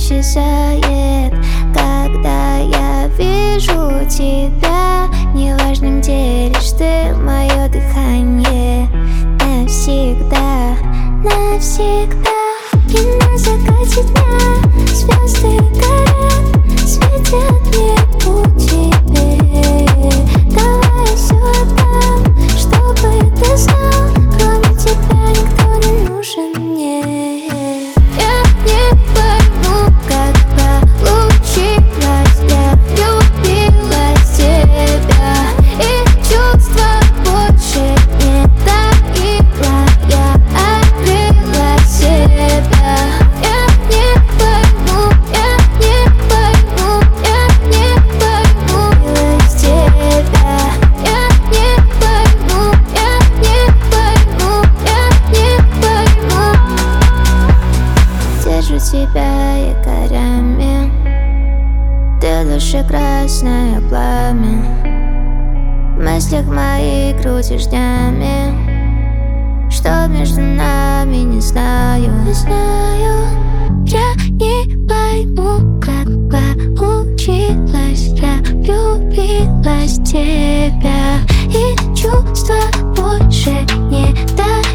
исчезает, когда я вижу тебя. Неважно, где лишь ты, мое дыхание. Навсегда, навсегда. И на закате дня звезды горят, светят небу тебе. Давай я все отдам, чтобы ты знал, кроме тебя никто не нужен мне. Я не пойму, как получилось, я влюбилась в тебя, и чувства больше не таила, я открыла себя. Я не пойму, я не пойму, я не пойму, влюбилась в тебя. Я не пойму, я не пойму, я не пойму. Держу тебя якорями, ты в душе красное пламя, в мыслях моих крутишь днями. Что между нами, не знаю, не знаю. Я не пойму, как получилось, я влюбилась в тебя, и чувства больше не